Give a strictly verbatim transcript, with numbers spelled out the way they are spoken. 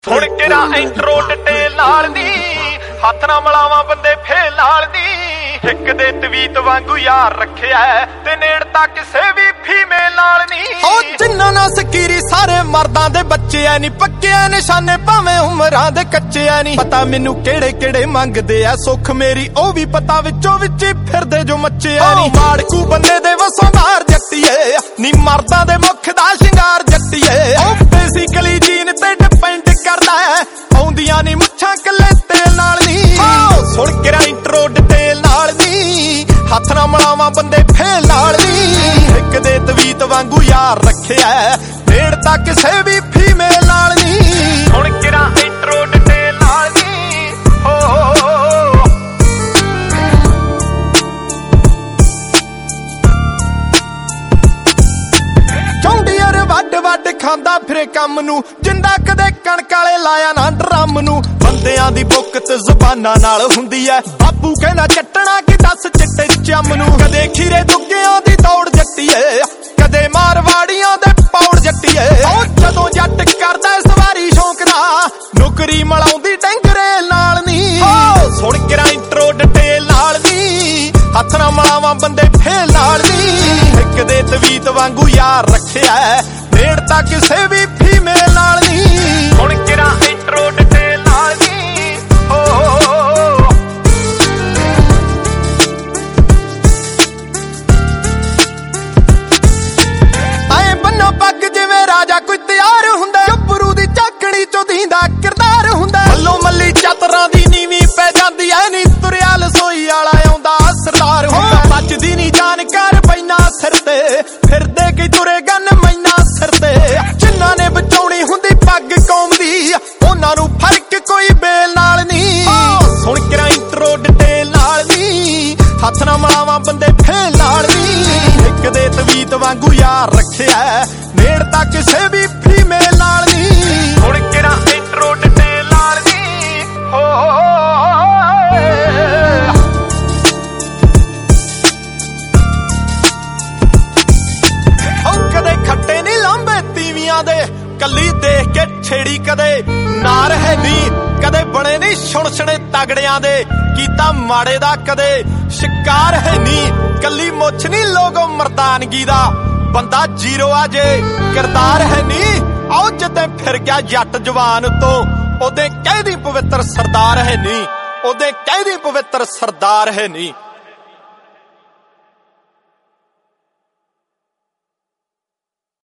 ਹੁਣ ਕਿਹੜਾ intro detail ਨਾਲ ਨੀ ਹੱਥ ਨਾ ਮਲਾਵਾਂ ਬੰਦੇ ਫੇਲ ਨਾਲ ਨੀ ਇੱਕ ਦੇ ਤਵੀਤ ਵਾਂਗੂ ਯਾਰ ਰੱਖਿਆ ਤੇ ਨੇੜਤਾ ਕਿਸੇ ਵੀ ਫੀਮੇਲ ਨਾਲ ਨੀ ਉਹ ਜਿੰਨਾ ਨਾ ਸਕੀਰੀ ਸਾਰੇ ਮਰਦਾਂ ਦੇ ਬੱਚੇ ਐ ਨੀ ਪੱਕੇ ਨਿਸ਼ਾਨੇ ਭਾਵੇਂ ਉਮਰਾਂ ਦੇ ਕੱਚੇ ਐ ਨੀ ਪਤਾ ਮੈਨੂੰ ਕਿਹੜੇ ਕਿਹੜੇ ਮੰਗਦੇ ਆ ਸੁੱਖ ਮੇਰੀ ਉਹ ਵੀ ਪਤਾ ਵਿੱਚੋਂ ਵਿੱਚ ਫਿਰਦੇ ਜੋ ਮੱਚੇ ਐ ਨੀ ਮਾੜਕੂ ਬੰਦੇ ਦੇ ਵਸੋਂਦਾਰ ਜੱਟੀਏ ਨੀ ਮਰਦਾਂ ਦੇ ਮੁੱਖ ਦਾ ਸ਼ਿੰਗਾਰ ਜੱਟੀਏ ਉਹ ਬੇਸਿਕਲੀ ਜੀਨ ਤੇ ਡਿਪੈਂਡ ਕਰਦਾ ਹੈ ਆਉਂਦੀਆਂ ਨੀ ਮੁੱਛਾਂ ਕੱਲੇ ਤੇਲ ਨਾਲ ਨੀ ਸੁਣ ਕੇ ਇੰਟਰੋ ਡਿਟੇਲ ਨਾਲ ਨੀ ਹੱਥ ਨਾ ਮਲਾਵਾਂ ਬੰਦੇ ਫੇਲ ਨਾਲ ਨੀ ਇੱਕ ਦੇ ਤਵੀਤ ਵਾਂਗੂ ਯਾਰ ਰੱਖਿਆ ਨੇੜਤਾ ਕਿਸੇ ਵੀ ਫੀਮੇਲ ਨਾਲ ਨੀ ਹੁਣ ਕਿਹੜਾ ਇੰਟਰੋ ਡਿਟੇਲ ਨਾਲ ਨੀ ਹੋ ਚੌਂਡੀਅਰ ਵੱਡ ਵੱਡ ਖਾਂਦਾ ਫਿਰੇ ਕੰਮ ਨੂੰ ਜਿੰਦਾ ਕਦੇ ਕਣਕ ਵਾਲੇ ਲਾਇਆ ਨਾ ਡਰਮ ਨੂੰ ਬੰਦਿਆਂ ਦੀ ਬੁੱਕਤ ਜ਼ੁਬਾਨਾਂ ਨਾਲ ਹੁੰਦੀ ਐ ਬਾਪੂ ਕਹਿੰਦਾ ਚੱਟਣਾ ਕਿ ਦੱਸ ਚਿੱਟੇ ਚੰਮ ਨੂੰ ਕਦੇ ਖੀਰੇ ਦੁੱਗਿਆਂ ਦੀ ਦੌੜ ਜੱਟੀਏ ਕਦੇ ਮਾਰਵਾੜੀਆਂ ਦੇ ਪੌੜ ਜੱਟੀਏ ਉਹ ਜਦੋਂ ਜੱਟ ਕਰਦਾ ਸਵਾਰੀ ਸ਼ੌਂਕ ਦਾ ਨੌਕਰੀ ਮਲਾਉਂਦੀ ਡੰਗਰੇ ਨਾਲ ਨੀ ਸੁਣ ਕੇ ਇੰਟਰੋ ਡਿਟੇਲ ਨਾਲ ਨੀ ਹੱਥ ਨਾ ਮਲਾਵਾਂ ਬੰਦੇ ਫੇਲ ਨਾਲ ਨੀ ਇੱਕ ਦੇ ਤਵੀਤ ਵਾਂਗੂ ਯਾਰ ਰੱਖਿਆ ਨੇੜਤਾ ਕਿਸੇ ਵੀ ਫੀਮੇਲ ਨਾਲ ਨੀ ਹੁਣ ਕਿਹੜਾ ਇੰਟਰੋ ਡਿਟੇਲ ਨਾਲ ਨੀ ਹੋ ਐ ਬੰਨੋ ਪੱਗ ਜਿਵੇਂ ਰਾਜਾ ਕੋਈ ਤਿਆਰ ਹੁੰਦਾ ਗੱਭਰੂ ਦੀ ਝਾਕਣੀ ਚੋਂ ਦੀਂਦਾ ਕਿਰਦਾਰ ਹੁੰਦਾ ਮੱਲੋ ਮੱਲੀ ਚਾਤਰਾਂ ਦੀ ਨੀਵੀਂ ਪੈ ਜਾਂਦੀ ਐ ਨੀ ਤੁਰਿਆ ਲਸੋਈ ਵਾਲਾ ਆਉਂਦਾ ਸਰਦਾਰ ਹੁੰਦਾ ਬਚਦੀ ਨੀ ਜਾਨ ਕਰ ਪੈਣਾ ਸਿਰ ਤੇ ਫਿਰਦੇ ਕੀ ਤੁਰੇ ਗੰਨ ਮੈਨਾ ਸਿਰ ਤੇ ਜਿਨ੍ਹਾਂ ਨੇ ਬਚਾਉਣੀ ਹੁੰਦੀ ਪੱਗ ਕੌਮ ਦੀ ਉਹਨਾਂ ਨੂੰ ਫਰਕ ਕੋਈ ਬੇਲ ਨਾਲ ਨੀ ਸੁਣ ਕੇ ਇੰਟਰੋ ਡਿਟੇਲ ਨਾਲ ਨੀ ਹੱਥ ਨਾ ਮਲਾਵਾਂ ਬੰਦੇ ਫੇਲ ਨਾਲ ਨੀ ਇੱਕ ਦੇ ਤਵੀਤ ਵਾਂਗੂ ਯਾਰ ਰੱਖਿਆ ਨੇੜਤਾ ਕਿਸੇ ਵੀ ਫੀਮੇਲ ਨਾਲ ਨੀ ਹੁਣ ਕਿਹੜਾ ਇੰਟਰੋ ਡਿਟੇਲ ਨਾਲ ਨੀ ਹੋ ਉਹ ਕਦੇ ਖੱਟੇ ਨੀ ਲਾਂਬੇ ਤੀਵੀਆਂ ਦੇ ਕੱਲੀ ਦੇਖ ਕੇ ਛੇੜੀ ਕਦੇ ਨਾ ਰਹੇ ਨੀ ਕਦੇ ਬਣੇ ਨੀ ਛੁਣਛਣੇ ਤਗੜਿਆਂ ਦੇ ਕੀਤਾ ਮਾੜੇ ਦਾ ਕਦੇ ਸ਼ਿਕਾਰ ਹੈ ਨੀ ਕੱਲੀ ਮੁੱਛ ਨੀ ਲੋਗੋ ਮਰਦਾਨਗੀ ਦਾ ਬੰਦਾ ਜ਼ੀਰੋ ਆ ਜੇ ਕਿਰਦਾਰ ਹੈ ਨੀ ਆਓ ਜਿੱਦੇ ਫਿਰ ਗਿਆ ਜੱਟ ਜਵਾਨ ਤੋਂ ਉਹਦੇ ਕਹਿਦੀ ਪਵਿੱਤਰ ਸਰਦਾਰ ਹੈ ਨੀ ਉਹਦੇ ਕਹਿਦੀ ਪਵਿੱਤਰ ਸਰਦਾਰ ਹੈ ਨੀ।